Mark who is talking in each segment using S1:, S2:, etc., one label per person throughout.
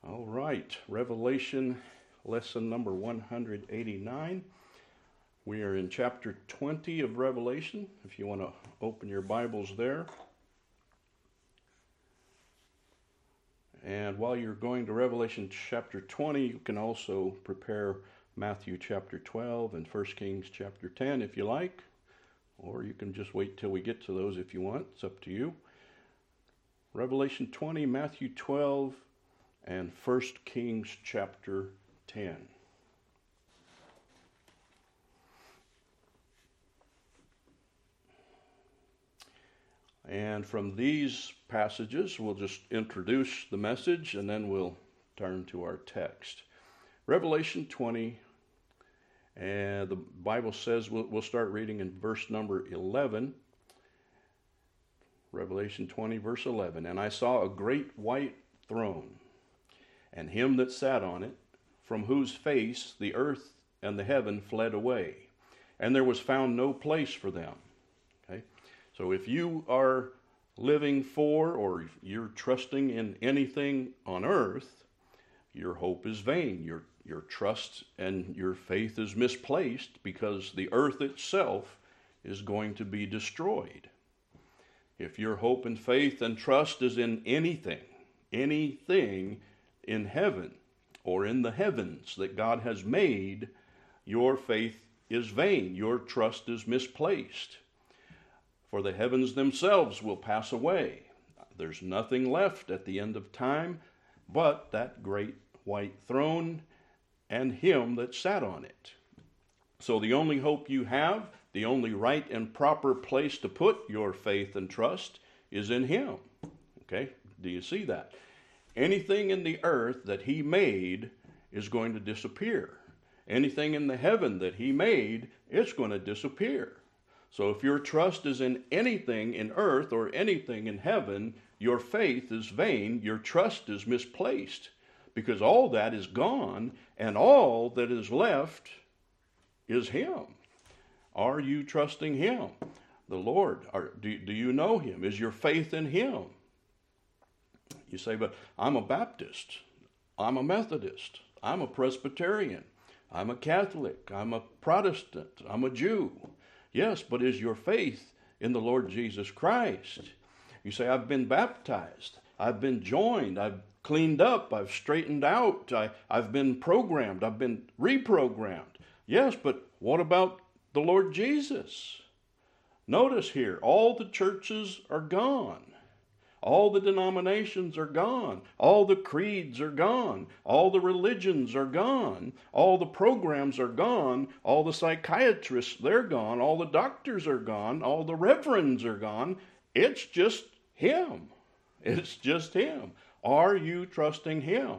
S1: All right, Revelation lesson number 189. We are in chapter 20 of Revelation, if you want to open your Bibles there. And while you're going to Revelation chapter 20, you can also prepare Matthew chapter 12 and 1 Kings chapter 10 if you like. Or you can just wait till we get to those if you want. It's up to you. Revelation 20, Matthew 12, and 1 Kings chapter 10. And from these passages, we'll just introduce the message and then we'll turn to our text. Revelation 20, and the Bible says, we'll start reading in verse number 11. Revelation 20, verse 11. And I saw a great white throne, and him that sat on it, from whose face the earth and the heaven fled away, and there was found no place for them. Okay? So if you are living for, or you're trusting in anything on earth, your hope is vain. Your trust and your faith is misplaced, because the earth itself is going to be destroyed. If your hope and faith and trust is in anything in heaven or in the heavens that God has made, your faith is vain. Your trust is misplaced. For the heavens themselves will pass away. There's nothing left at the end of time but that great white throne and him that sat on it. So the only hope you have, the only right and proper place to put your faith and trust is in him. Okay? Do you see that? Anything in the earth that he made is going to disappear. Anything in the heaven that he made, it's going to disappear. So if your trust is in anything in earth or anything in heaven, your faith is vain, your trust is misplaced, because all that is gone, and all that is left is him. Are you trusting him, the Lord? Do you know him? Is your faith in him? You say, but I'm a Baptist, I'm a Methodist, I'm a Presbyterian, I'm a Catholic, I'm a Protestant, I'm a Jew. Yes, but is your faith in the Lord Jesus Christ? You say, I've been baptized, I've been joined, I've cleaned up, I've straightened out, I've been programmed, I've been reprogrammed. Yes, but what about the Lord Jesus? Notice here, all the churches are gone. All the denominations are gone. All the creeds are gone. All the religions are gone. All the programs are gone. All the psychiatrists, they're gone. All the doctors are gone. All the reverends are gone. It's just him. It's just him. Are you trusting him?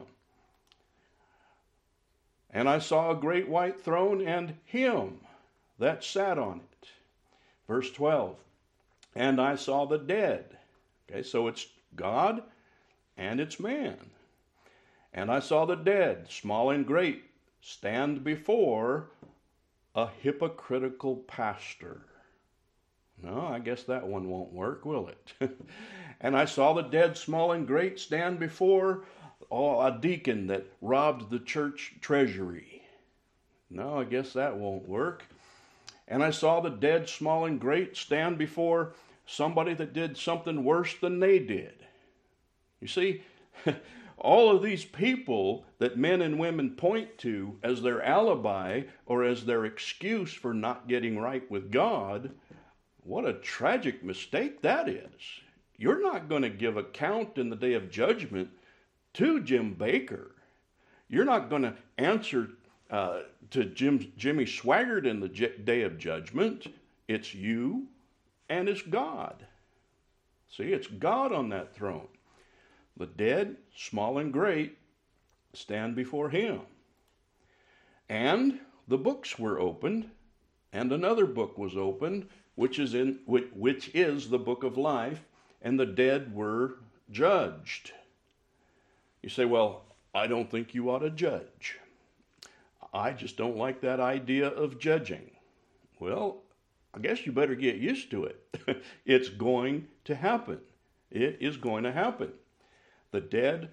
S1: And I saw a great white throne and him that sat on it. Verse 12. And I saw the dead. Okay, so it's God and it's man. And I saw the dead, small and great, stand before a hypocritical pastor. No, I guess that one won't work, will it? And I saw the dead, small and great, stand before a deacon that robbed the church treasury. No, I guess that won't work. And I saw the dead, small and great, stand before somebody that did something worse than they did. You see, all of these people that men and women point to as their alibi or as their excuse for not getting right with God, what a tragic mistake that is. You're not going to give account in the day of judgment to Jim Baker. You're not going to answer to Jimmy Swaggart in the day of judgment. It's you and it's God. See, it's God on that throne. The dead, small and great, stand before him. And the books were opened, and another book was opened, which is the book of life, and the dead were judged. You say, well, I don't think you ought to judge. I just don't like that idea of judging. Well, I guess you better get used to it. It's going to happen. It is going to happen. The dead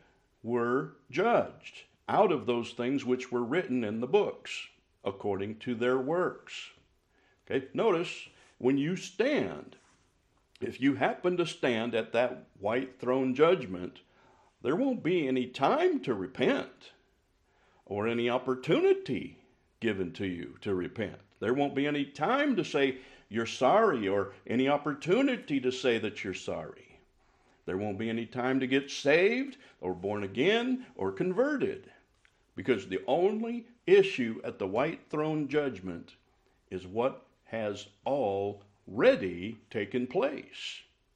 S1: were judged out of those things which were written in the books, according to their works. Okay, notice when you stand, if you happen to stand at that white throne judgment, there won't be any time to repent or any opportunity given to you to repent. There won't be any time to say you're sorry or any opportunity to say that you're sorry. There won't be any time to get saved or born again or converted, because the only issue at the white throne judgment is what has already taken place.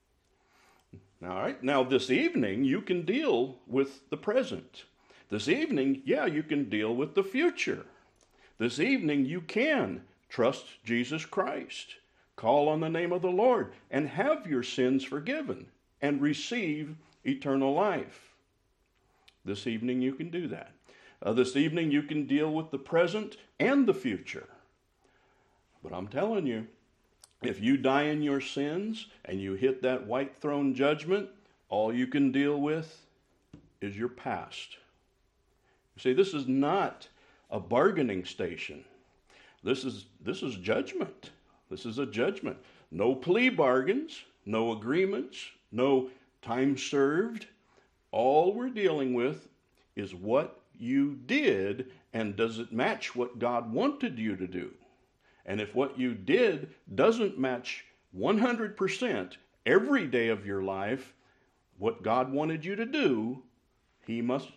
S1: All right, now this evening you can deal with the present. This evening, you can deal with the future. This evening you can trust Jesus Christ, call on the name of the Lord, and have your sins forgiven and receive eternal life. This evening you can do that. This evening you can deal with the present and the future. But I'm telling you, if you die in your sins and you hit that white throne judgment, all you can deal with is your past. You see, this is not a bargaining station. This is judgment. This is a judgment. No plea bargains, no agreements, no time served. All we're dealing with is what you did, and does it match what God wanted you to do? And if what you did doesn't match 100% every day of your life what God wanted you to do, he must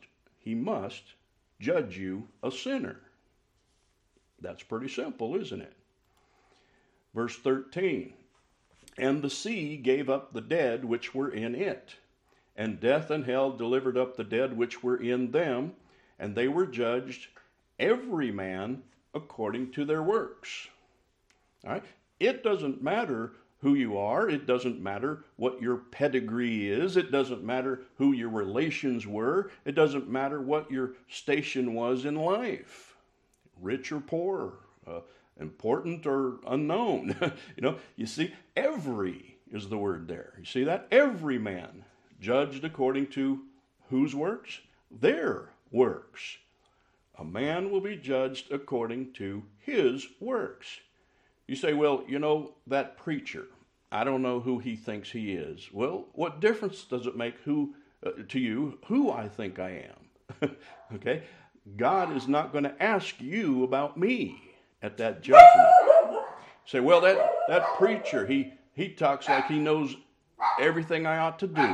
S1: judge you a sinner. That's pretty simple, isn't it? Verse 13, and the sea gave up the dead which were in it, and death and hell delivered up the dead which were in them, and they were judged every man according to their works. All right? It doesn't matter who you are. It doesn't matter what your pedigree is. It doesn't matter who your relations were. It doesn't matter what your station was in life, rich or poor, important or unknown. You see, every is the word there. You see that? Every man judged according to whose works? Their works. A man will be judged according to his works. You say, well, that preacher, I don't know who he thinks he is. Well, what difference does it make to you who I think I am? Okay? God is not going to ask you about me at that judgment. Say, well, that preacher, he talks like he knows everything I ought to do.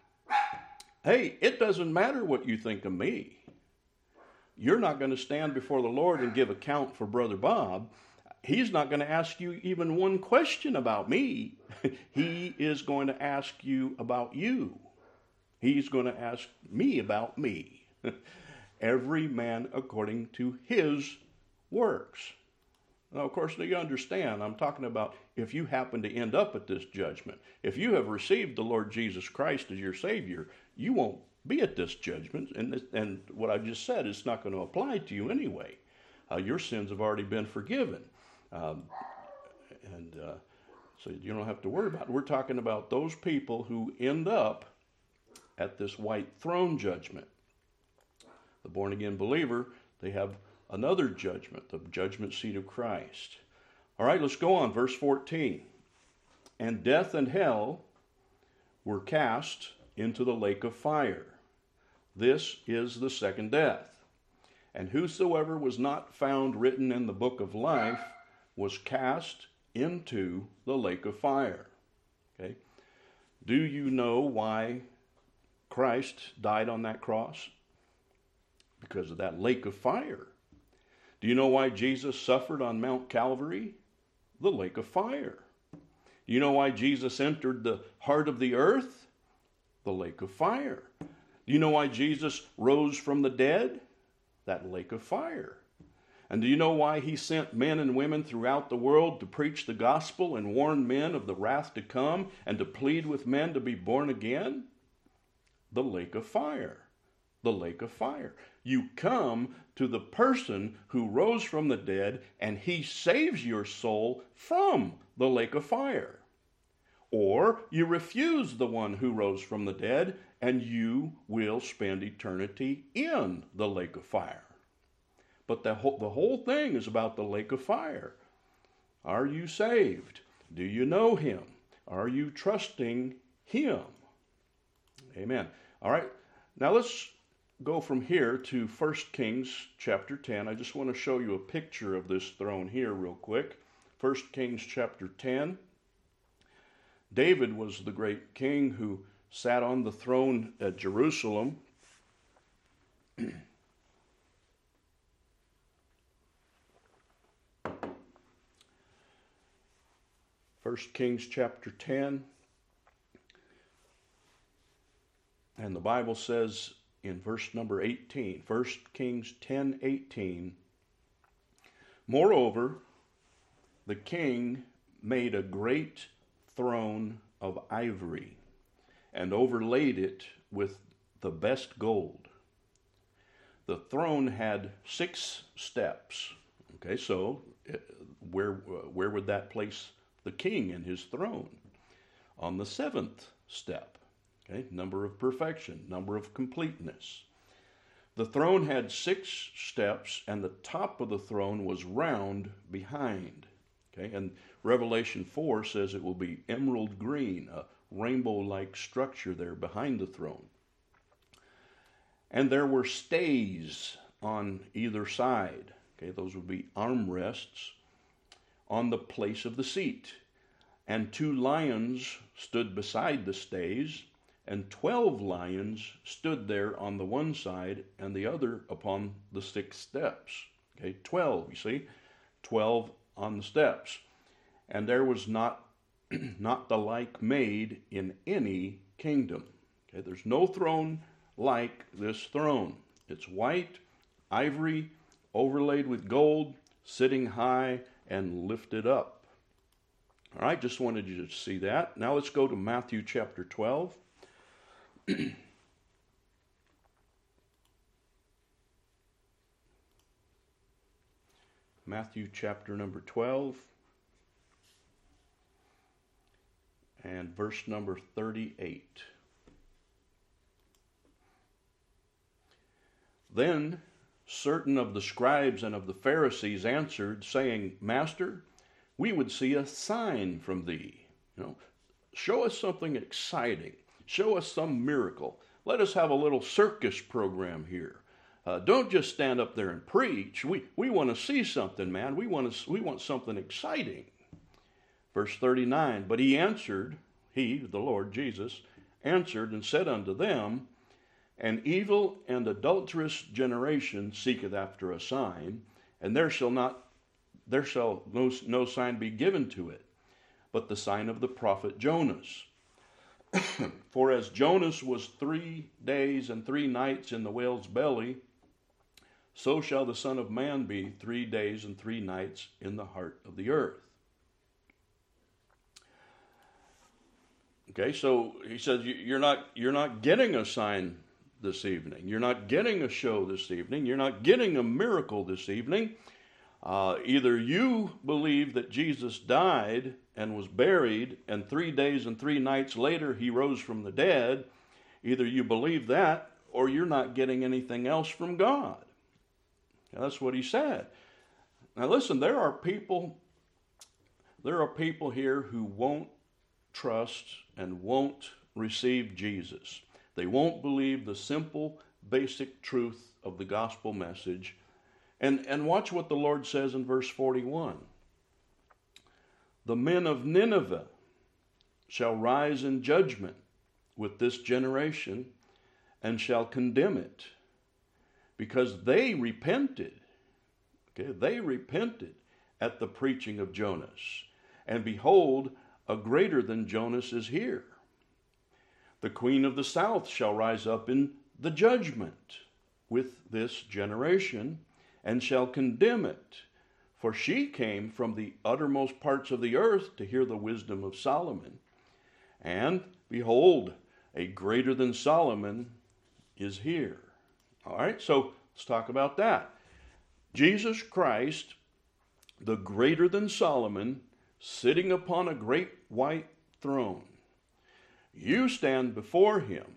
S1: Hey, it doesn't matter what you think of me. You're not going to stand before the Lord and give account for Brother Bob. He's not going to ask you even one question about me. He is going to ask you about you. He's going to ask me about me. Every man according to his works. Now, of course, you understand, I'm talking about if you happen to end up at this judgment. If you have received the Lord Jesus Christ as your Savior, you won't be at this judgment. And what I just said is not going to apply to you anyway. Your sins have already been forgiven. So you don't have to worry about it. We're talking about those people who end up at this white throne judgment. The born-again believer, they have another judgment, the judgment seat of Christ. All right, let's go on. Verse 14. And death and hell were cast into the lake of fire. This is the second death. And whosoever was not found written in the book of life was cast into the lake of fire. Okay? Do you know why Christ died on that cross? Because of that lake of fire. Do you know why Jesus suffered on Mount Calvary? The lake of fire. Do you know why Jesus entered the heart of the earth? The lake of fire. Do you know why Jesus rose from the dead? That lake of fire. And do you know why he sent men and women throughout the world to preach the gospel and warn men of the wrath to come and to plead with men to be born again? The lake of fire. The lake of fire. You come to the person who rose from the dead and he saves your soul from the lake of fire. Or you refuse the one who rose from the dead and you will spend eternity in the lake of fire. But the whole thing is about the lake of fire. Are you saved? Do you know him? Are you trusting him? Amen. All right, now let's go from here to 1 Kings chapter 10. I just want to show you a picture of this throne here real quick. 1 Kings chapter 10. David was the great king who sat on the throne at Jerusalem. 1 Kings chapter 10. And the Bible says in verse number 18, 1 Kings 10:18, moreover, the king made a great throne of ivory and overlaid it with the best gold. The throne had 6 steps. Okay, so where would that place the king in his throne? On the 7th step. Okay, number of perfection, number of completeness. The throne had 6 steps, and the top of the throne was round behind. Okay, and Revelation 4 says it will be emerald green, a rainbow-like structure there behind the throne. And there were stays on either side. Okay, those would be armrests on the place of the seat. And 2 lions stood beside the stays, and 12 lions stood there on the one side and the other upon the 6 steps. Okay, 12, you see, 12 on the steps. And there was not the like made in any kingdom. Okay, there's no throne like this throne. It's white, ivory, overlaid with gold, sitting high and lifted up. All right, just wanted you to see that. Now let's go to Matthew chapter 12. Matthew chapter number 12 and verse number 38. Then certain of the scribes and of the Pharisees answered, saying, Master, we would see a sign from thee. Show us something exciting. Show us some miracle. Let us have a little circus program here. Don't just stand up there and preach. We want to see something, man. We want something exciting. Verse 39, but he answered, he, the Lord Jesus, answered and said unto them, an evil and adulterous generation seeketh after a sign, and there shall no sign be given to it, but the sign of the prophet Jonas. For as Jonas was 3 days and 3 nights in the whale's belly, so shall the Son of Man be 3 days and 3 nights in the heart of the earth. Okay, so he says you're not getting a sign this evening. You're not getting a show this evening. You're not getting a miracle this evening. Either you believe that Jesus died and was buried, and 3 days and 3 nights later he rose from the dead. Either you believe that, or you're not getting anything else from God. Now, that's what he said. Now listen, there are people here who won't trust and won't receive Jesus. They won't believe the simple, basic truth of the gospel message. And watch what the Lord says in verse 41. The men of Nineveh shall rise in judgment with this generation and shall condemn it, because they repented. Okay, they repented at the preaching of Jonas. And behold, a greater than Jonas is here. The queen of the south shall rise up in the judgment with this generation and shall condemn it. For she came from the uttermost parts of the earth to hear the wisdom of Solomon. And behold, a greater than Solomon is here. All right, so let's talk about that. Jesus Christ, the greater than Solomon, sitting upon a great white throne. You stand before him.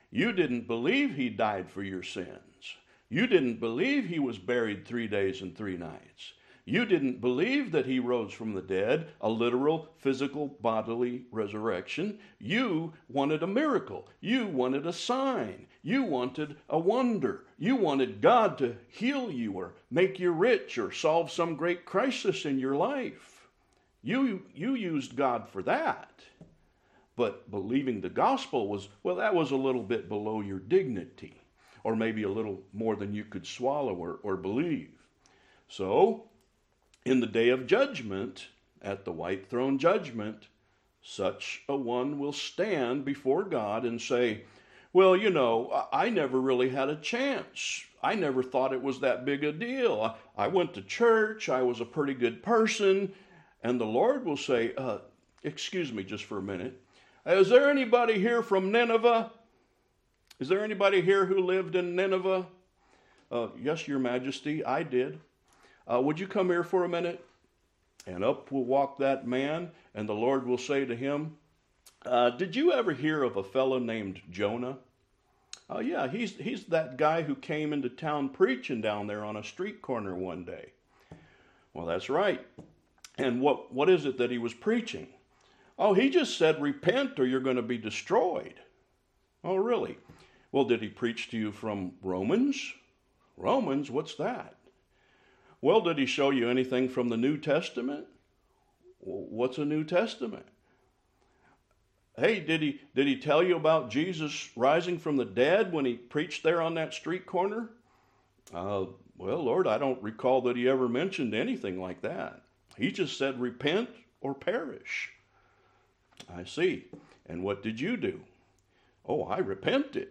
S1: You didn't believe he died for your sins. You didn't believe he was buried 3 days and 3 nights. You didn't believe that he rose from the dead, a literal, physical, bodily resurrection. You wanted a miracle. You wanted a sign. You wanted a wonder. You wanted God to heal you or make you rich or solve some great crisis in your life. You used God for that. But believing the gospel that was a little bit below your dignity, or maybe a little more than you could swallow or believe. So, in the day of judgment, at the white throne judgment, such a one will stand before God and say, well, I never really had a chance. I never thought it was that big a deal. I went to church. I was a pretty good person. And the Lord will say, excuse me just for a minute. Is there anybody here from Nineveh? Is there anybody here who lived in Nineveh? Yes, Your Majesty, I did. Would you come here for a minute? And up will walk that man, and the Lord will say to him, did you ever hear of a fellow named Jonah? Yeah, he's that guy who came into town preaching down there on a street corner one day. Well, that's right. And what is it that he was preaching? Oh, he just said, repent or you're going to be destroyed. Oh, really? Well, did he preach to you from Romans? Romans, what's that? Well, did he show you anything from the New Testament? What's a New Testament? Hey, did he tell you about Jesus rising from the dead when he preached there on that street corner? Well, Lord, I don't recall that he ever mentioned anything like that. He just said, repent or perish. I see. And what did you do? Oh, I repented.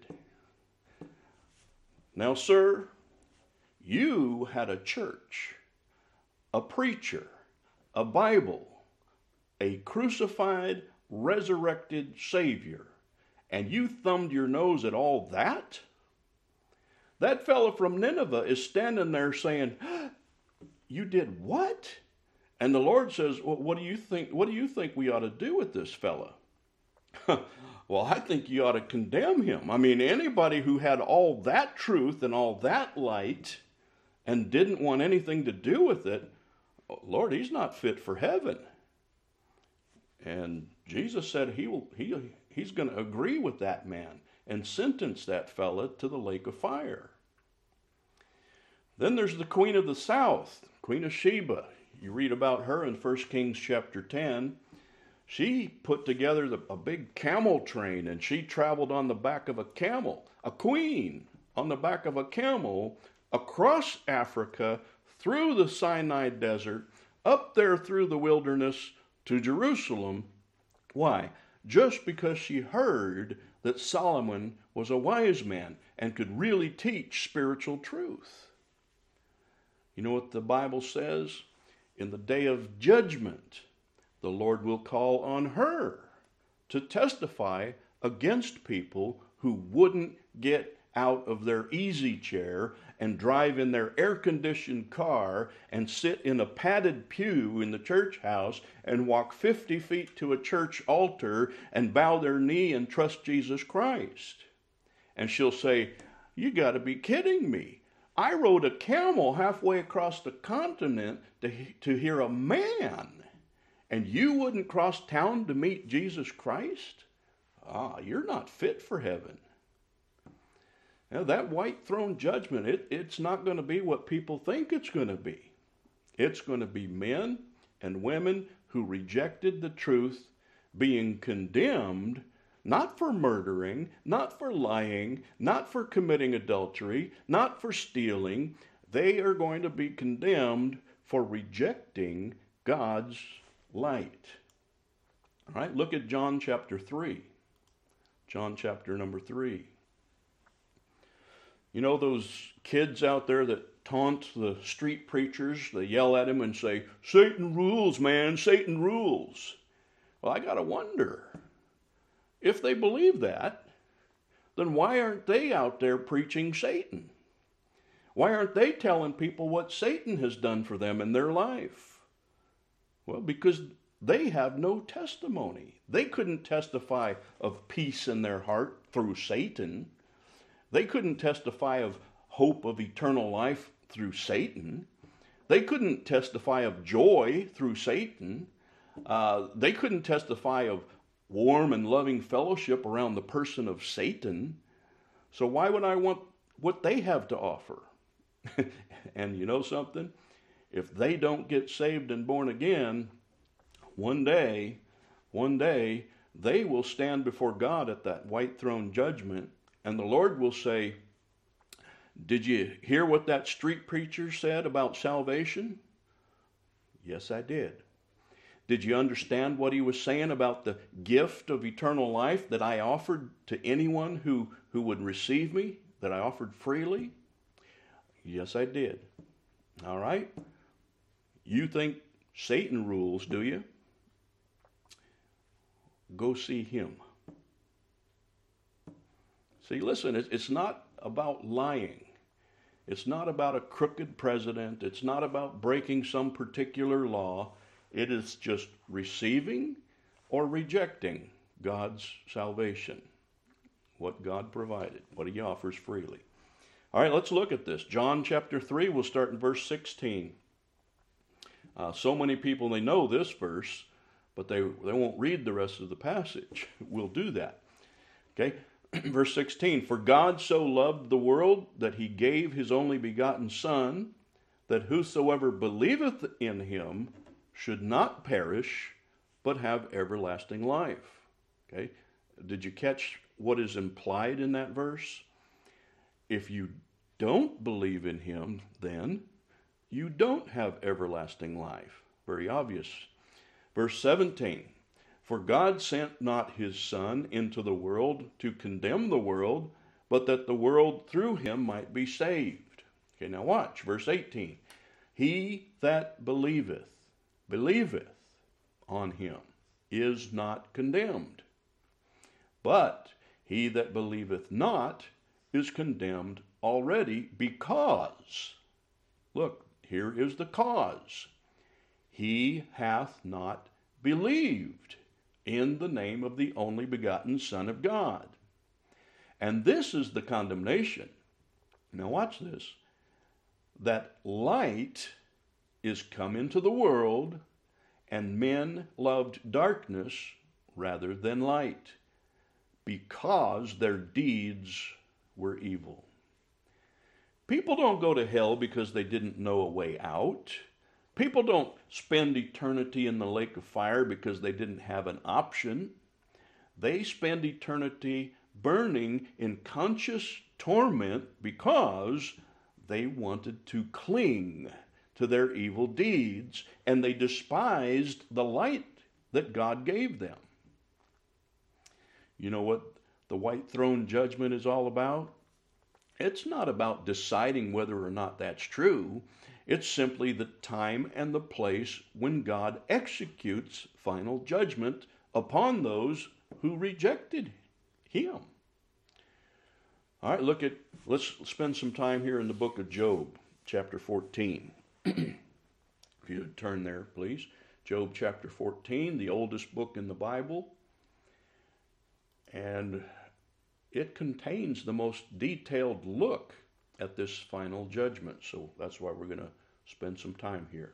S1: Now, sir, you had a church, a preacher, a Bible, a crucified, resurrected Savior, and you thumbed your nose at all that? That fellow from Nineveh is standing there saying, you did what? And the Lord says, well, what do you think we ought to do with this fella? Well, I think you ought to condemn him. I mean, anybody who had all that truth and all that light and didn't want anything to do with it, Lord, he's not fit for heaven. And Jesus said he's going to agree with that man and sentence that fella to the lake of fire. Then there's the Queen of the South, Queen of Sheba. You read about her in 1 Kings chapter 10. She put together a big camel train, and she traveled on the back of a camel, a queen on the back of a camel, across Africa, through the Sinai desert, up there through the wilderness to Jerusalem. Why? Just because she heard that Solomon was a wise man and could really teach spiritual truth. You know what the Bible says? In the day of judgment, the Lord will call on her to testify against people who wouldn't get out of their easy chair and drive in their air-conditioned car and sit in a padded pew in the church house and walk 50 feet to a church altar and bow their knee and trust Jesus Christ. And she'll say, you got to be kidding me. I rode a camel halfway across the continent to hear a man, and you wouldn't cross town to meet Jesus Christ? You're not fit for heaven. Now, that white throne judgment, it's not going to be what people think it's going to be. It's going to be men and women who rejected the truth being condemned, not for murdering, not for lying, not for committing adultery, not for stealing. They are going to be condemned for rejecting God's light. All right, look at John chapter 3. John chapter number 3. You know those kids out there that taunt the street preachers? They yell at them and say, Satan rules, man, Satan rules. Well, I got to wonder, if they believe that, then why aren't they out there preaching Satan? Why aren't they telling people what Satan has done for them in their life? Well, because they have no testimony. They couldn't testify of peace in their heart through Satan. They couldn't testify of hope of eternal life through Satan. They couldn't testify of joy through Satan. They couldn't testify of warm and loving fellowship around the person of Satan. So why would I want what they have to offer? And you know something? If they don't get saved and born again, one day, they will stand before God at that white throne judgment, and the Lord will say, did you hear what that street preacher said about salvation? Yes, I did. Did you understand what he was saying about the gift of eternal life that I offered to anyone who would receive me, that I offered freely? Yes, I did. All right? You think Satan rules, do you? Go see him. See, listen, it's not about lying. It's not about a crooked president. It's not about breaking some particular law. It is just receiving or rejecting God's salvation, what God provided, what he offers freely. All right, let's look at this. John chapter 3, we'll start in verse 16. So many people, they know this verse, but they won't read the rest of the passage. We'll do that. Okay, verse 16. For God so loved the world that he gave his only begotten Son, that whosoever believeth in him should not perish, but have everlasting life. Okay, did you catch what is implied in that verse? If you don't believe in him, then you don't have everlasting life. Very obvious. Verse 17, for God sent not his Son into the world to condemn the world, but that the world through him might be saved. Okay, now watch, verse 18. He that believeth on him is not condemned. But he that believeth not is condemned already because, look, here is the cause. He hath not believed in the name of the only begotten Son of God. And this is the condemnation. Now watch this. That light is come into the world, and men loved darkness rather than light, because their deeds were evil. People don't go to hell because they didn't know a way out. People don't spend eternity in the lake of fire because they didn't have an option. They spend eternity burning in conscious torment because they wanted to cling to their evil deeds, and they despised the light that God gave them. You know what the white throne judgment is all about? It's not about deciding whether or not that's true. It's simply the time and the place when God executes final judgment upon those who rejected him. All right, let's spend some time here in the book of Job, chapter 14. If you would turn there, please. Job chapter 14, the oldest book in the Bible. And it contains the most detailed look at this final judgment. So that's why we're going to spend some time here.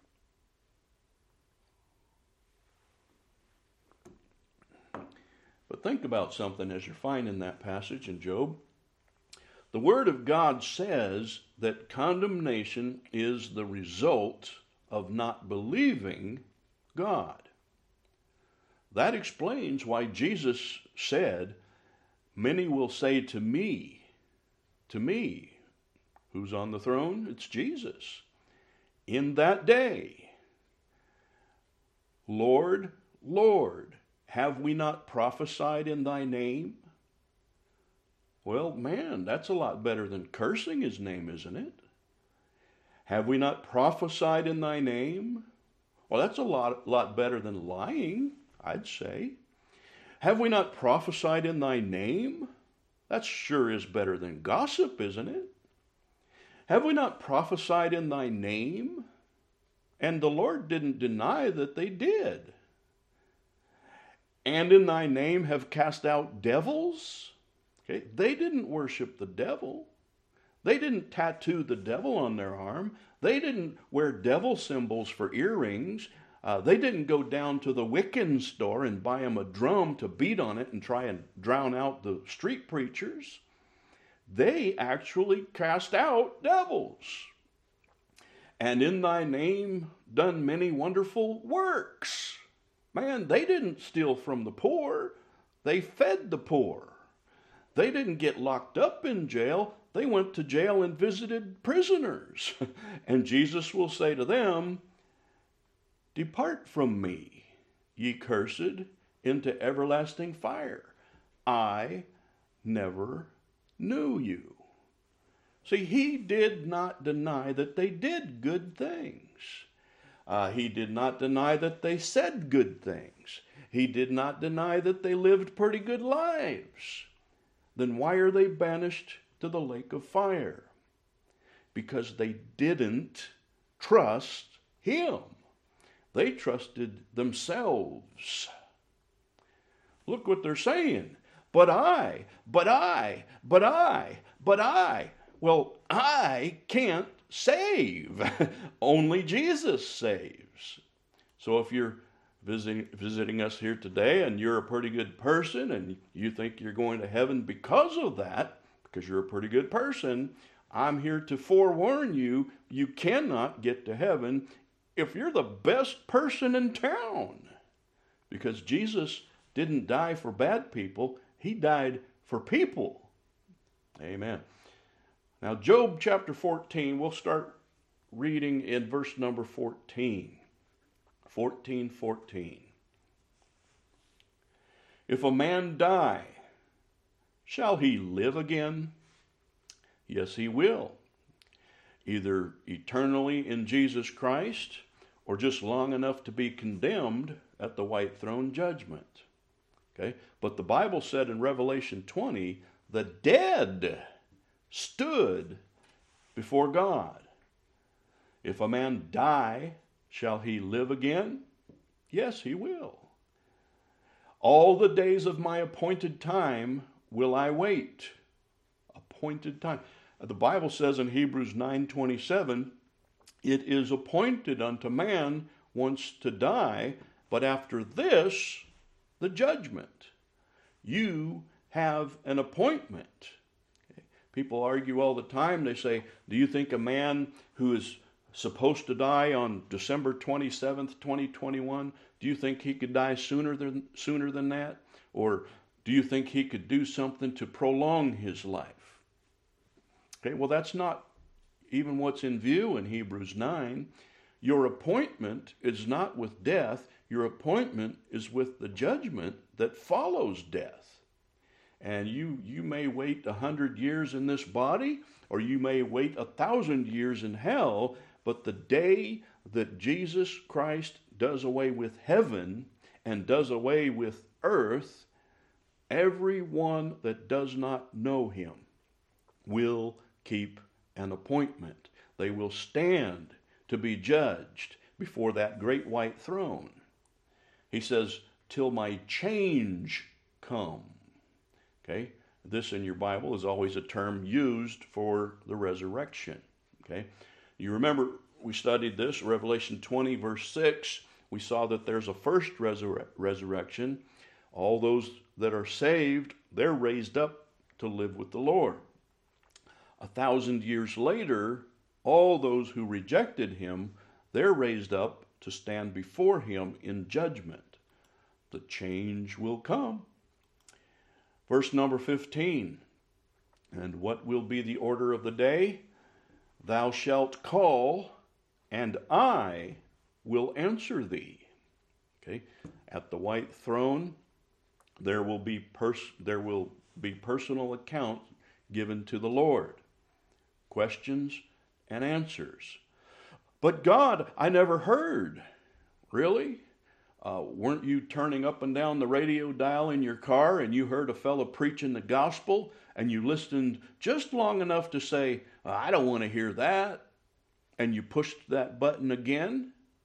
S1: But think about something as you're finding that passage in Job. The Word of God says that condemnation is the result of not believing God. That explains why Jesus said, many will say to me, who's on the throne? It's Jesus. In that day, Lord, Lord, have we not prophesied in thy name? Well, man, that's a lot better than cursing his name, isn't it? Have we not prophesied in thy name? Well, that's a lot better than lying, I'd say. Have we not prophesied in thy name? That sure is better than gossip, isn't it? Have we not prophesied in thy name? And the Lord didn't deny that they did. And in thy name have cast out devils. Okay? They didn't worship the devil. They didn't tattoo the devil on their arm. They didn't wear devil symbols for earrings. They didn't go down to the Wiccan store and buy them a drum to beat on it and try and drown out the street preachers. They actually cast out devils. And in thy name done many wonderful works. Man, they didn't steal from the poor. They fed the poor. They didn't get locked up in jail. They went to jail and visited prisoners. And Jesus will say to them, depart from me, ye cursed, into everlasting fire. I never knew you. See, he did not deny that they did good things. He did not deny that they said good things. He did not deny that they lived pretty good lives. Then why are they banished to the lake of fire? Because they didn't trust him. They trusted themselves. Look what they're saying. But I. Well, I can't save. Only Jesus saves. So if you're visiting us here today and you're a pretty good person and you think you're going to heaven because of that, because you're a pretty good person, I'm here to forewarn you, you cannot get to heaven if you're the best person in town. Because Jesus didn't die for bad people, he died for people. Amen. Now, Job chapter 14, we'll start reading in verse number 14. 14:14. If a man die, shall he live again? Yes, he will. Either eternally in Jesus Christ, or just long enough to be condemned at the white throne judgment. Okay? But the Bible said in Revelation 20, the dead stood before God. If a man die, shall he live again? Yes, he will. All the days of my appointed time will I wait. Appointed time. The Bible says in Hebrews 9:27, it is appointed unto man once to die, but after this, the judgment. You have an appointment. People argue all the time. They say, do you think a man who is supposed to die on December 27th, 2021, do you think he could die sooner than that? Or do you think he could do something to prolong his life? Okay, well, that's not even what's in view in Hebrews 9. Your appointment is not with death. Your appointment is with the judgment that follows death. And you may wait 100 years in this body, or you may wait 1,000 years in hell, but the day that Jesus Christ does away with heaven and does away with earth, everyone that does not know him will keep an appointment. They will stand to be judged before that great white throne. He says, till my change come. Okay? This in your Bible is always a term used for the resurrection. Okay? You remember we studied this, Revelation 20, verse 6. We saw that there's a first resurrection. All those that are saved, they're raised up to live with the Lord. 1,000 years later, all those who rejected him, they're raised up to stand before him in judgment. The change will come. Verse number 15. And what will be the order of the day? Thou shalt call, and I will answer thee. Okay? At the white throne, there will be personal account given to the Lord. Questions and answers. But God, I never heard. Really? Weren't you turning up and down the radio dial in your car and you heard a fellow preaching the gospel and you listened just long enough to say, I don't want to hear that, and you pushed that button again?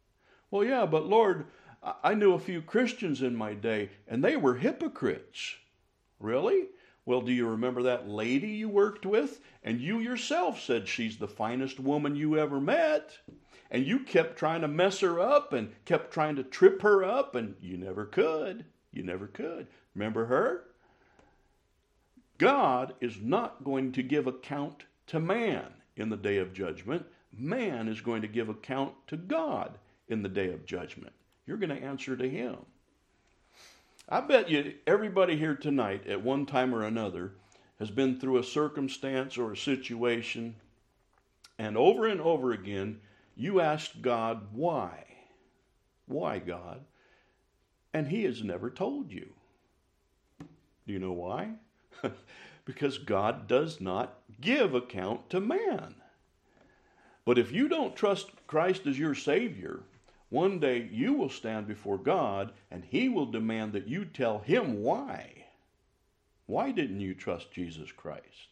S1: Well, yeah, but Lord, I knew a few Christians in my day, and they were hypocrites. Really? Well, do you remember that lady you worked with? And you yourself said she's the finest woman you ever met. And you kept trying to mess her up and kept trying to trip her up, and you never could. You never could. Remember her? God is not going to give account to man in the day of judgment. Man is going to give account to God in the day of judgment. You're going to answer to him. I bet you everybody here tonight at one time or another has been through a circumstance or a situation, and over again you asked God why. Why, God? And he has never told you. Do you know why? Because God does not give account to man. But if you don't trust Christ as your Savior, one day you will stand before God and he will demand that you tell him why. Why didn't you trust Jesus Christ?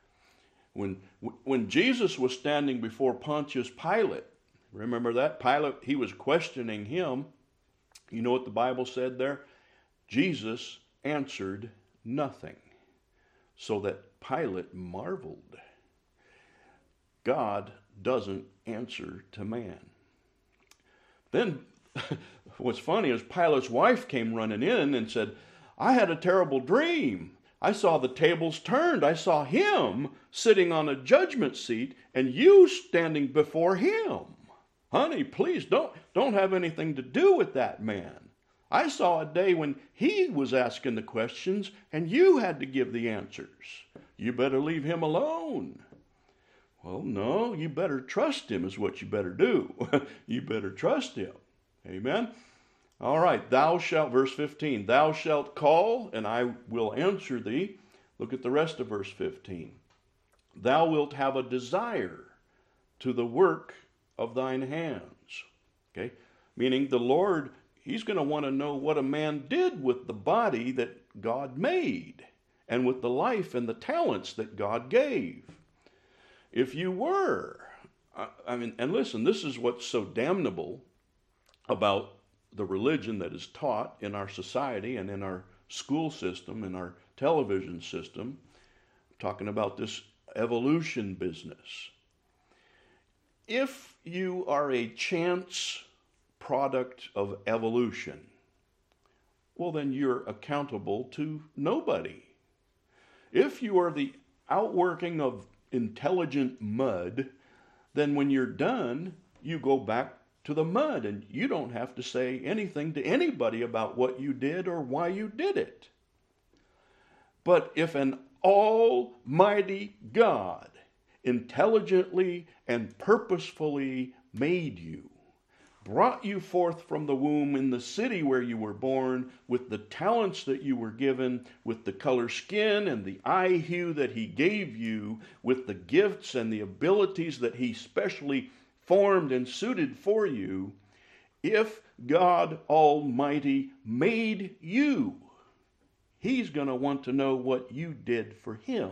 S1: When Jesus was standing before Pontius Pilate, remember that? Pilate, he was questioning him. You know what the Bible said there? Jesus answered nothing, so that Pilate marveled. God doesn't answer to man. Then what's funny is Pilate's wife came running in and said, I had a terrible dream. I saw the tables turned. I saw him sitting on a judgment seat and you standing before him. Honey, please don't have anything to do with that man. I saw a day when he was asking the questions and you had to give the answers. You better leave him alone. Well, no, you better trust him is what you better do. You better trust him. Amen? All right, thou shalt, verse 15, thou shalt call and I will answer thee. Look at the rest of verse 15. Thou wilt have a desire to the work of thine hands. Okay? Meaning the Lord, he's going to want to know what a man did with the body that God made and with the life and the talents that God gave. If you were, and listen, this is what's so damnable about the religion that is taught in our society and in our school system, in our television system. I'm talking about this evolution business. If you are a chance product of evolution, well, then you're accountable to nobody. If you are the outworking of intelligent mud, then when you're done, you go back to the mud and you don't have to say anything to anybody about what you did or why you did it. But if an almighty God intelligently and purposefully made you, brought you forth from the womb in the city where you were born, with the talents that you were given, with the color skin and the eye hue that he gave you, with the gifts and the abilities that he specially formed and suited for you, if God Almighty made you, he's going to want to know what you did for him.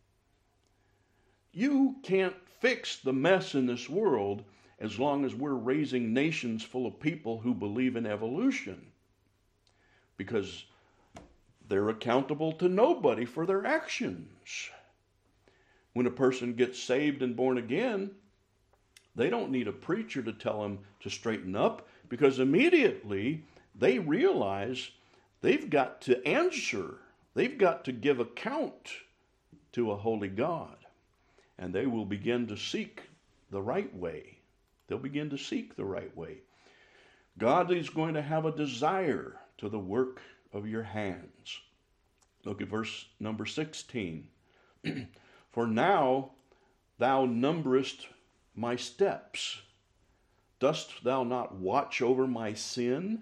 S1: You can't fix the mess in this world as long as we're raising nations full of people who believe in evolution, because they're accountable to nobody for their actions. When a person gets saved and born again, they don't need a preacher to tell them to straighten up, because immediately they realize they've got to answer. They've got to give account to a holy God, and they will begin to seek the right way. They'll begin to seek the right way. God is going to have a desire to the work of your hands. Look at verse number 16. For now thou numberest my steps. Dost thou not watch over my sin?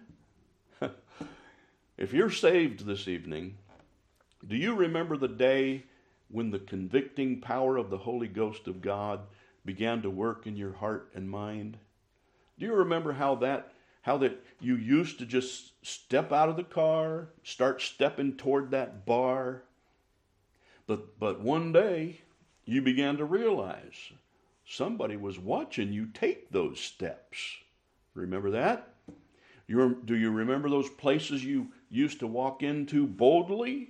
S1: If you're saved this evening, do you remember the day when the convicting power of the Holy Ghost of God began to work in your heart and mind? Do you remember how that you used to just step out of the car, start stepping toward that bar, but one day you began to realize somebody was watching you take those steps. Remember that? Do you remember those places you used to walk into boldly?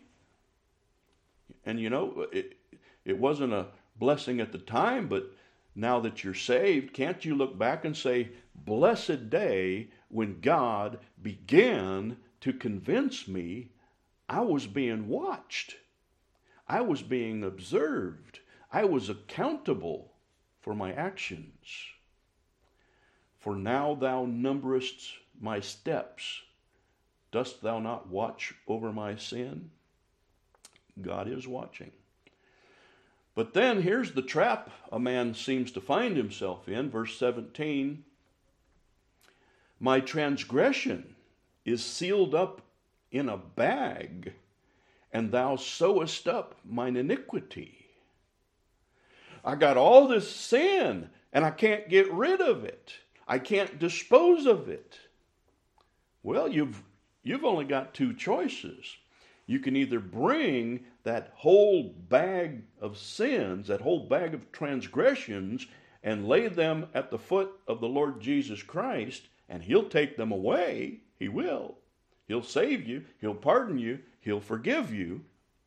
S1: And it wasn't a blessing at the time, but now that you're saved, can't you look back and say, blessed day when God began to convince me I was being watched. I was being observed. I was accountable for my actions. For now thou numberest my steps. Dost thou not watch over my sin? God is watching. But then here's the trap a man seems to find himself in. Verse 17. My transgression is sealed up in a bag, and thou sewest up mine iniquity. I got all this sin, and I can't get rid of it. I can't dispose of it. Well, you've only got two choices. You can either bring that whole bag of sins, that whole bag of transgressions, and lay them at the foot of the Lord Jesus Christ, and He'll take them away. He will. He'll save you. He'll pardon you. He'll forgive you.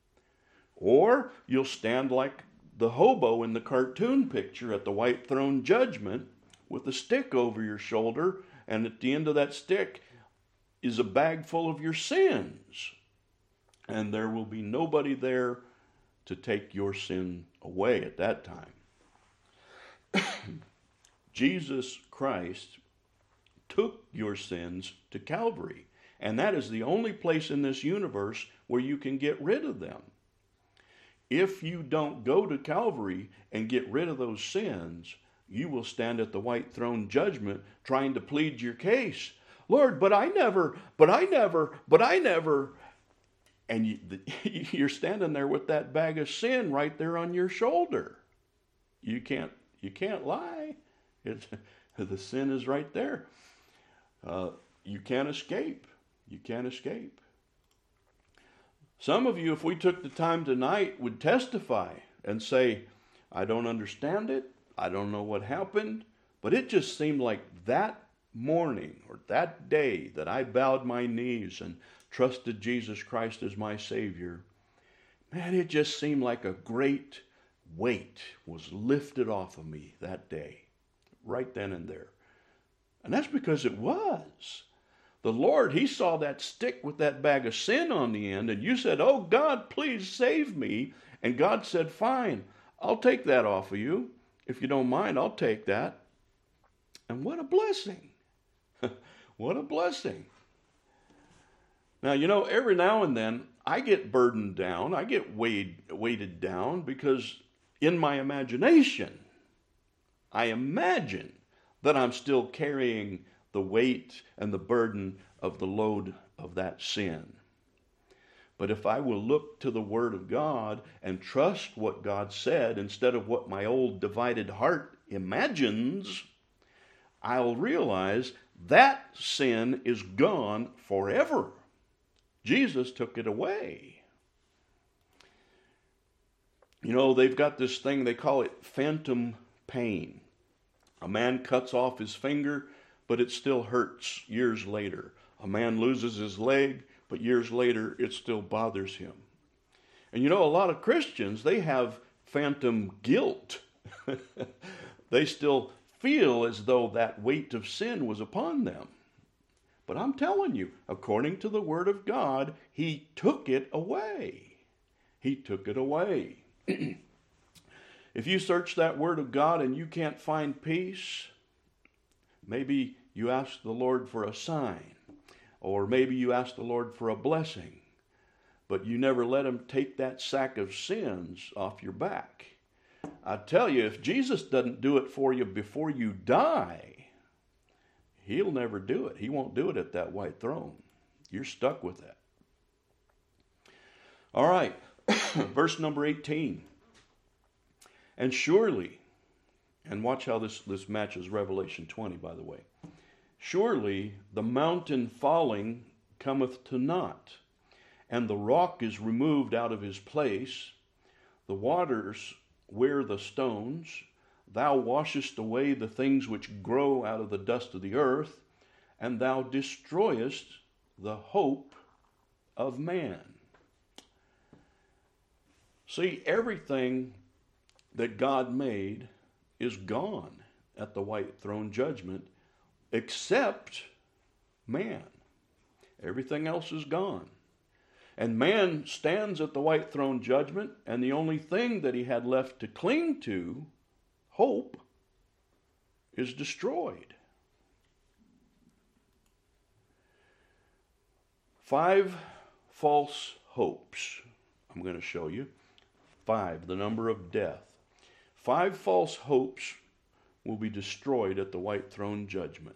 S1: Or you'll stand like the hobo in the cartoon picture at the white throne judgment with a stick over your shoulder, and at the end of that stick is a bag full of your sins. And there will be nobody there to take your sin away at that time. Jesus Christ took your sins to Calvary. And that is the only place in this universe where you can get rid of them. If you don't go to Calvary and get rid of those sins, you will stand at the white throne judgment trying to plead your case. Lord, but I never. And you're standing there with that bag of sin right there on your shoulder. You can't lie. The sin is right there. You can't escape. You can't escape. Some of you, if we took the time tonight, would testify and say, I don't understand it. I don't know what happened. But it just seemed like that morning or that day that I bowed my knees and trusted Jesus Christ as my Savior, man, it just seemed like a great weight was lifted off of me that day, right then and there. And that's because it was. The Lord, He saw that stick with that bag of sin on the end, and you said, oh God, please save me. And God said, fine, I'll take that off of you. If you don't mind, I'll take that. And what a blessing. What a blessing. Now, every now and then I get burdened down, I get weighted down because in my imagination, I imagine that I'm still carrying the weight and the burden of the load of that sin. But if I will look to the Word of God and trust what God said instead of what my old divided heart imagines, I'll realize that sin is gone forever. Jesus took it away. They've got this thing, they call it phantom pain. A man cuts off his finger, but it still hurts years later. A man loses his leg, but years later it still bothers him. And a lot of Christians, they have phantom guilt. They still feel as though that weight of sin was upon them. But I'm telling you, according to the Word of God, He took it away. He took it away. If you search that Word of God and you can't find peace, maybe you ask the Lord for a sign, or maybe you ask the Lord for a blessing, but you never let Him take that sack of sins off your back. I tell you, if Jesus doesn't do it for you before you die, He'll never do it. He won't do it at that white throne. You're stuck with that. All right, verse number 18. And surely, and watch how this matches Revelation 20, by the way. Surely the mountain falling cometh to naught, and the rock is removed out of his place. The waters wear the stones. Thou washest away the things which grow out of the dust of the earth, and thou destroyest the hope of man. See, everything that God made is gone at the white throne judgment except man. Everything else is gone. And man stands at the white throne judgment, and the only thing that he had left to cling to, hope, is destroyed. 5 false hopes. I'm going to show you. 5, the number of death. 5 false hopes will be destroyed at the white throne judgment.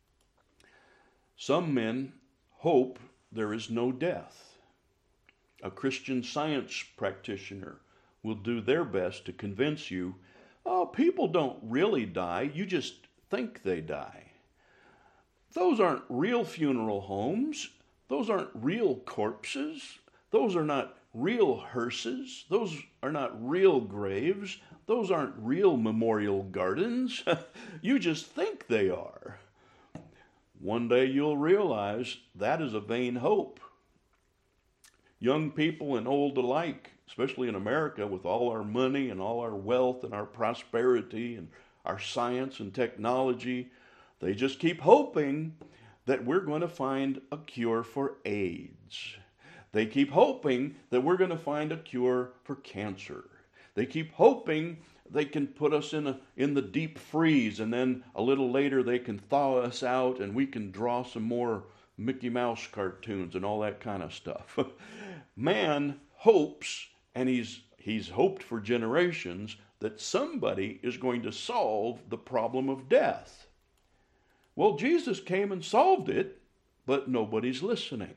S1: Some men hope there is no death. A Christian Science practitioner will do their best to convince you, oh, people don't really die, you just think they die. Those aren't real funeral homes. Those aren't real corpses. Those are not real hearses. Those are not real graves. Those aren't real memorial gardens. You just think they are. One day you'll realize that is a vain hope. Young people and old alike, especially in America, with all our money and all our wealth and our prosperity and our science and technology, they just keep hoping that we're going to find a cure for AIDS. They keep hoping that we're going to find a cure for cancer. They keep hoping they can put us in the deep freeze, and then a little later they can thaw us out and we can draw some more Mickey Mouse cartoons and all that kind of stuff. Man hopes, and he's hoped for generations, that somebody is going to solve the problem of death. Well, Jesus came and solved it, but nobody's listening.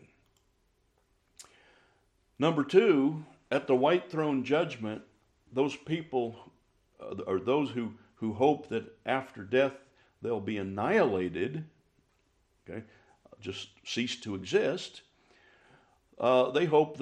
S1: Number 2, at the white throne judgment, those people, or those who hope that after death they'll be annihilated, okay, just cease to exist, they hope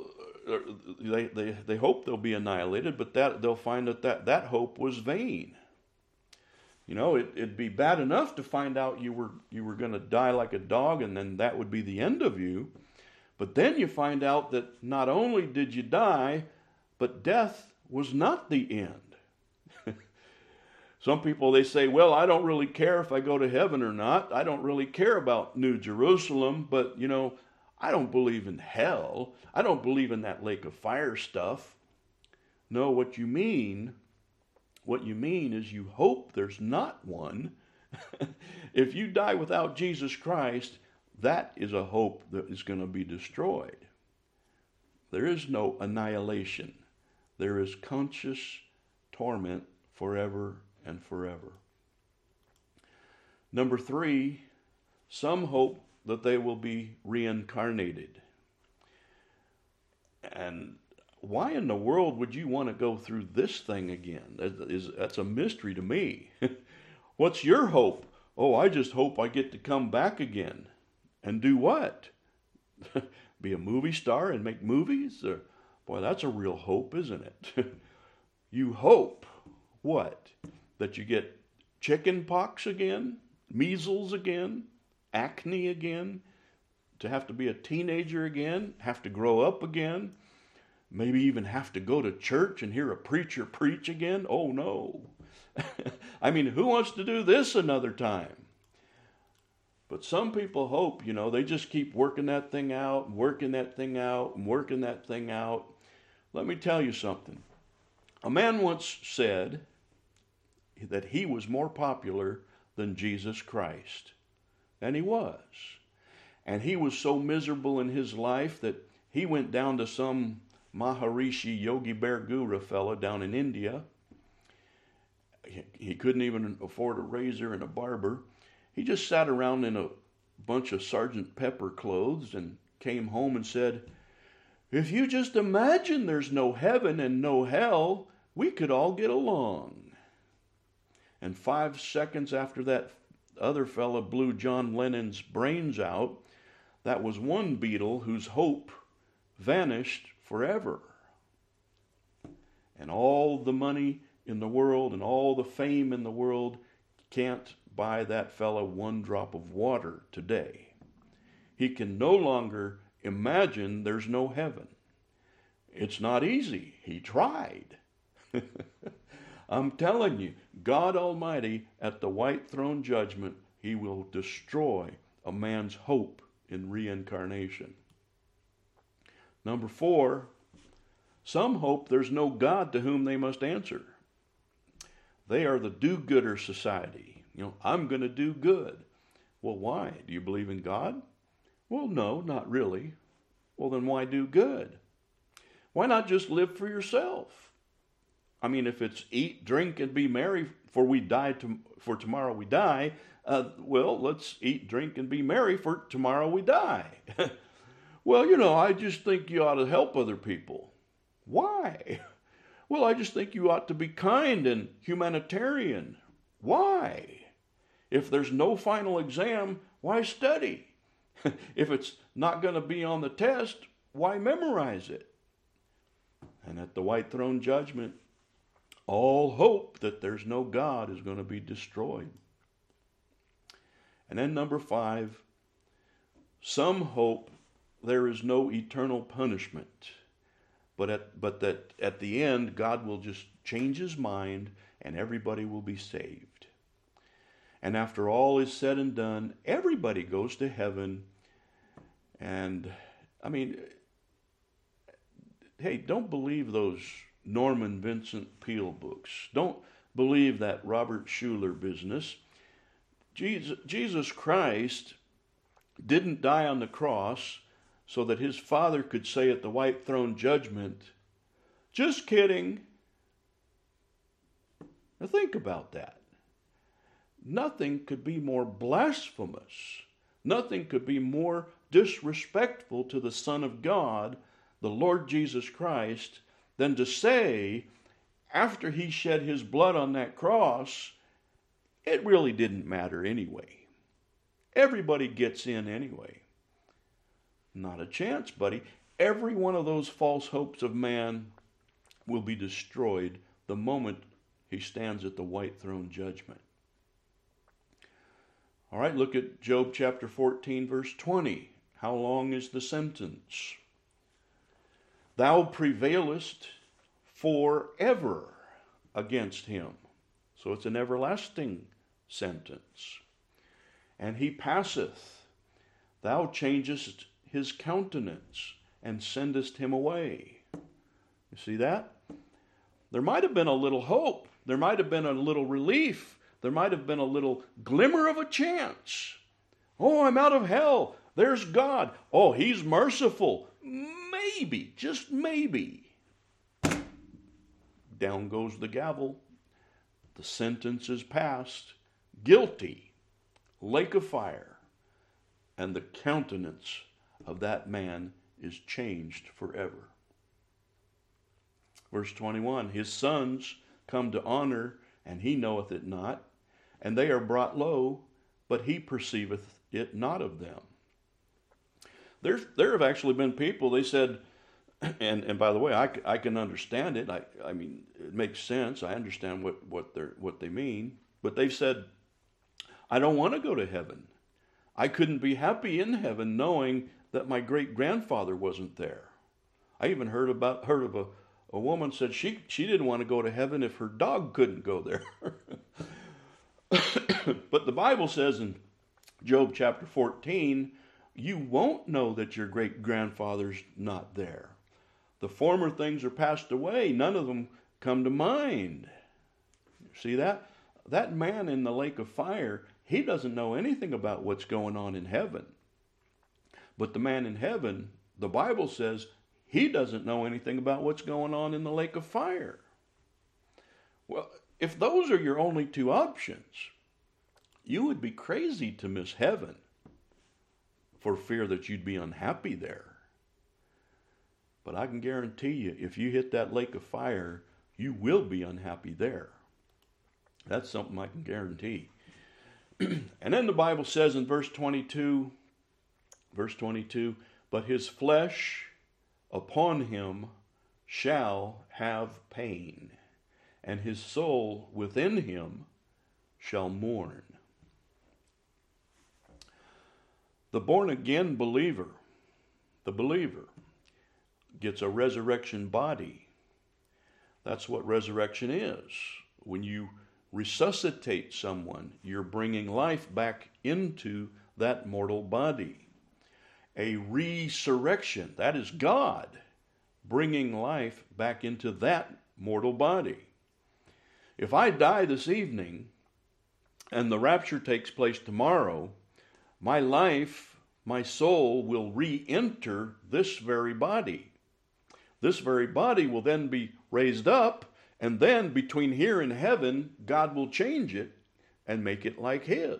S1: they hope they'll be annihilated, but that they'll find that hope was vain. You know, it'd be bad enough to find out you were going to die like a dog, and then that would be the end of you. But then you find out that not only did you die, but death was not the end. Some people, they say, well, I don't really care if I go to heaven or not. I don't really care about New Jerusalem, but, you know, I don't believe in hell. I don't believe in that lake of fire stuff. No, what you mean is you hope there's not one. If you die without Jesus Christ, that is a hope that is going to be destroyed. There is no annihilation. There is conscious torment forever and forever. Number 3, some hope that they will be reincarnated. And why in the world would you want to go through this thing again? That's a mystery to me. What's your hope? Oh, I just hope I get to come back again. And do what? Be a movie star and make movies? Boy, that's a real hope, isn't it? You hope what? That you get chicken pox again? Measles again? Acne again? To have to be a teenager again? Have to grow up again? Maybe even have to go to church and hear a preacher preach again? Oh no. I mean, who wants to do this another time? But some people hope, you know, they just keep working that thing out, and working that thing out, and working that thing out. Let me tell you something. A man once said that he was more popular than Jesus Christ. And he was. And he was so miserable in his life that he went down to some Maharishi Yogi Bear Guru fella down in India. He couldn't even afford a razor and a barber. He just sat around in a bunch of Sergeant Pepper clothes and came home and said, if you just imagine there's no heaven and no hell, we could all get along. And 5 seconds after that other fella blew John Lennon's brains out, that was one Beatle whose hope vanished forever. And all the money in the world and all the fame in the world can't buy that fellow one drop of water today. He can no longer imagine there's no heaven. It's not easy. He tried. I'm telling you, God Almighty, at the white throne judgment, He will destroy a man's hope in reincarnation. Number 4, some hope there's no God to whom they must answer. They are the do-gooder society. I'm going to do good. Well, why? Do you believe in God? Well, no, not really. Well, then why do good? Why not just live for yourself? I mean, if it's eat, drink, and be merry, for tomorrow we die, well, let's eat, drink, and be merry, for tomorrow we die. Well, I just think you ought to help other people. Why? Well, I just think you ought to be kind and humanitarian. Why? If there's no final exam, why study? If it's not going to be on the test, why memorize it? And at the white throne judgment, all hope that there's no God is going to be destroyed. And then number 5, some hope there is no eternal punishment, but that at the end God will just change His mind and everybody will be saved. And after all is said and done, everybody goes to heaven. And I mean, hey, don't believe those Norman Vincent Peale books. Don't believe that Robert Schuller business. Jesus Christ didn't die on the cross so that His Father could say at the white throne judgment, just kidding. Now think about that. Nothing could be more blasphemous. Nothing could be more disrespectful to the Son of God, the Lord Jesus Christ, than to say, after He shed His blood on that cross, it really didn't matter anyway. Everybody gets in anyway. Not a chance, buddy. Every one of those false hopes of man will be destroyed the moment he stands at the white throne judgment. All right, look at Job chapter 14, verse 20. How long is the sentence? Thou prevailest forever against him. So it's an everlasting sentence. And he passeth. Thou changest his countenance and sendest him away. You see that? There might have been a little hope. There might have been a little relief. There might have been a little glimmer of a chance. Oh, I'm out of hell. There's God. Oh, He's merciful. Maybe, just maybe. Down goes the gavel. The sentence is passed. Guilty. Lake of fire. And the countenance of that man is changed forever. Verse 21, his sons come to honor, and he knoweth it not, and they are brought low, but he perceiveth it not of them. There have actually been people, they said, and by the way, I can understand it. I mean, it makes sense. I understand what they mean. But they've said, I don't want to go to heaven. I couldn't be happy in heaven knowing that my great-grandfather wasn't there. I even heard of a woman said she didn't want to go to heaven if her dog couldn't go there. But the Bible says in Job chapter 14, you won't know that your great-grandfather's not there. The former things are passed away. None of them come to mind. See that? That man in the lake of fire, he doesn't know anything about what's going on in heaven. But the man in heaven, the Bible says, he doesn't know anything about what's going on in the lake of fire. Well, if those are your only two options, you would be crazy to miss heaven for fear that you'd be unhappy there. But I can guarantee you, if you hit that lake of fire, you will be unhappy there. That's something I can guarantee. And then the Bible says in verse 22, but his flesh upon him shall have pain, and his soul within him shall mourn. The born-again believer, the believer, gets a resurrection body. That's what resurrection is. When you resuscitate someone, you're bringing life back into that mortal body. A resurrection, that is God bringing life back into that mortal body. If I die this evening and the rapture takes place tomorrow, my life, my soul will re-enter this very body. This very body will then be raised up, and then between here and heaven, God will change it and make it like His.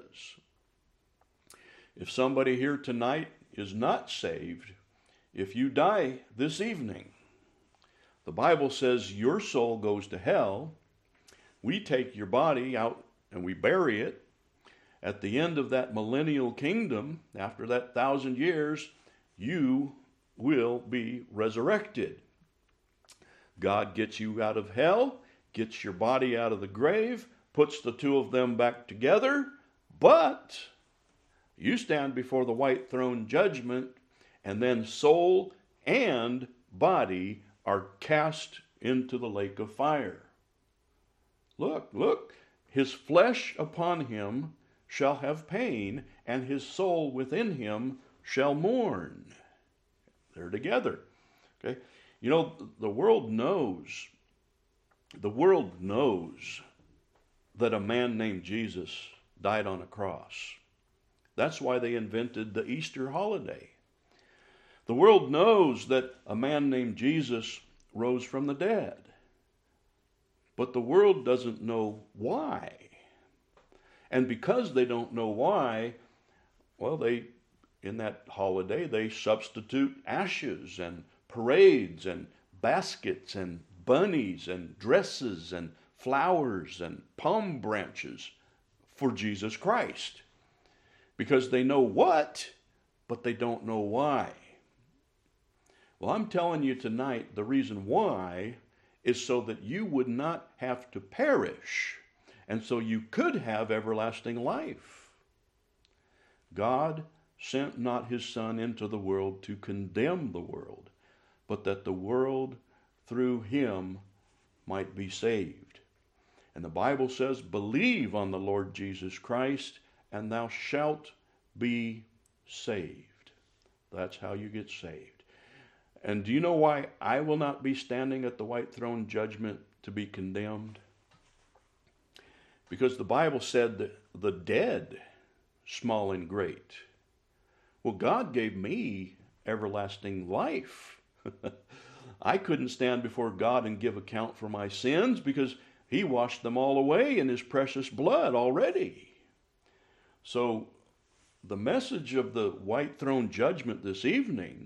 S1: If somebody here tonight is not saved, if you die this evening, the Bible says your soul goes to hell. We take your body out and we bury it. At the end of that millennial kingdom, after that 1,000 years, you will be resurrected. God gets you out of hell, gets your body out of the grave, puts the two of them back together, but you stand before the white throne judgment, and then soul and body are cast into the lake of fire. Look, his flesh upon him shall have pain, and his soul within him shall mourn. They're together. Okay? You know, the world knows that a man named Jesus died on a cross. That's why they invented the Easter holiday. The world knows that a man named Jesus rose from the dead. But the world doesn't know why. And because they don't know why, well, in that holiday, they substitute ashes and parades and baskets and bunnies and dresses and flowers and palm branches for Jesus Christ. Because they know what, but they don't know why. Well, I'm telling you tonight, the reason why is so that you would not have to perish, and so you could have everlasting life. God sent not his Son into the world to condemn the world, but that the world through him might be saved. And the Bible says, believe on the Lord Jesus Christ, and thou shalt be saved. That's how you get saved. And do you know why I will not be standing at the white throne judgment to be condemned? Because the Bible said that the dead, small and great. Well, God gave me everlasting life. I couldn't stand before God and give account for my sins because he washed them all away in his precious blood already. So the message of the white throne judgment this evening,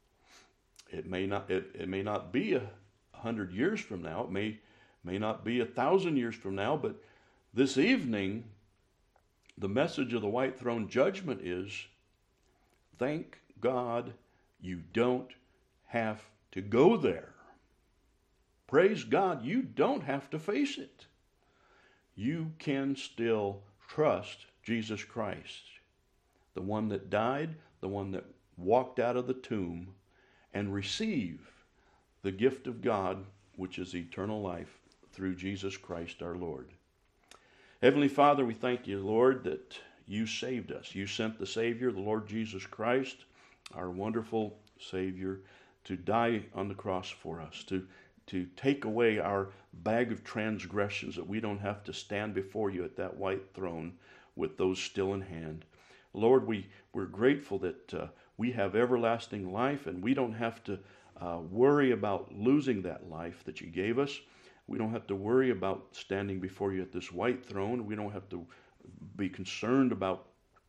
S1: it may not be 100 years from now. It may not be 1,000 years from now. But this evening, the message of the white throne judgment is, thank God you don't have to go there. Praise God, you don't have to face it. You can still trust Jesus Christ, the one that died, the one that walked out of the tomb, and receive the gift of God, which is eternal life, through Jesus Christ our Lord. Heavenly Father, we thank you, Lord, that you saved us. You sent the Savior, the Lord Jesus Christ, our wonderful Savior, to die on the cross for us, to take away our bag of transgressions, that we don't have to stand before you at that white throne with those still in hand. Lord, we're grateful that we have everlasting life, and we don't have to worry about losing that life that you gave us. We don't have to worry about standing before you at this white throne. We don't have to be concerned about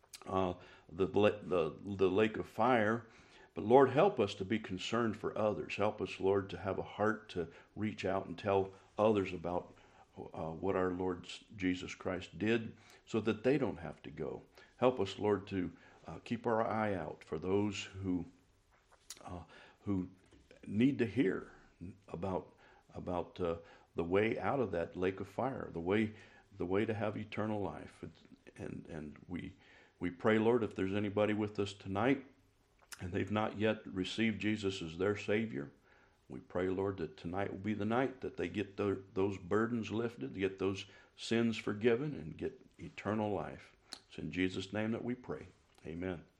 S1: the lake of fire. But Lord, help us to be concerned for others. Help us, Lord, to have a heart to reach out and tell others about what our Lord Jesus Christ did so that they don't have to go. Help us, Lord, to keep our eye out for those who need to hear about the way out of that lake of fire, the way to have eternal life. And we We pray, Lord, if there's anybody with us tonight and they've not yet received Jesus as their Savior, we pray, Lord, that tonight will be the night that they get those burdens lifted, get those sins forgiven, and get eternal life. It's in Jesus' name that we pray. Amen.